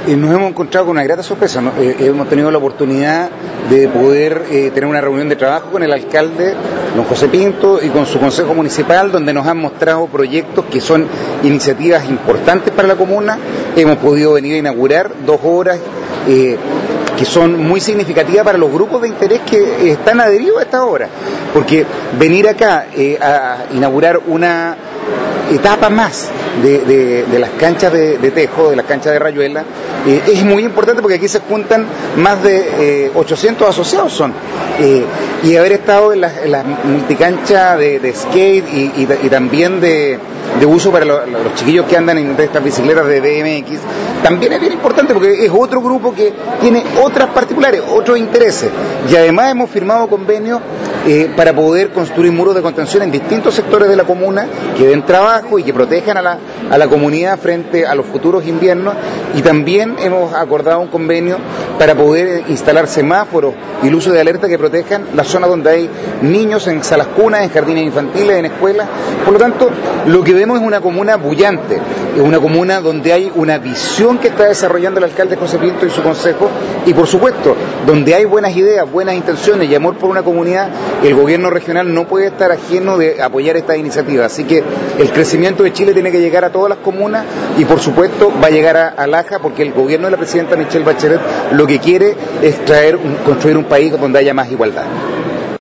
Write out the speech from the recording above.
Nos hemos encontrado con una grata sorpresa, ¿no? Hemos tenido la oportunidad de poder tener una reunión de trabajo con el alcalde, don José Pinto, y con su consejo municipal, donde nos han mostrado proyectos que son iniciativas importantes para la comuna. Hemos podido venir a inaugurar 2 obras que son muy significativas para los grupos de interés que están adheridos a esta obra, porque venir acá a inaugurar una etapa más de las canchas de tejo, de las canchas de rayuela, es muy importante porque aquí se juntan más de 800 asociados y haber estado en las multicanchas de skate y también de uso para los chiquillos que andan en estas bicicletas de BMX, también es bien importante porque es otro grupo que tiene otras particulares, otros intereses, y además hemos firmado convenios para poder construir muros de contención en distintos sectores de la comuna que den trabajo y que protejan a la comunidad frente a los futuros inviernos, y también hemos acordado un convenio para poder instalar semáforos y luces de alerta que protejan las zonas donde hay niños en salas cunas, en jardines infantiles, en escuelas. Por lo tanto, lo que vemos es una comuna bullante, es una comuna donde hay una visión que está desarrollando el alcalde José Pinto y su consejo, y por supuesto, donde hay buenas ideas, buenas intenciones y amor por una comunidad, el gobierno regional no puede estar ajeno de apoyar estas iniciativas. Así que el crecimiento de Chile tiene que llegar a todas las comunas y por supuesto va a llegar a Laja, porque el gobierno de la presidenta Michelle Bachelet lo que quiere es construir un país donde haya más igualdad.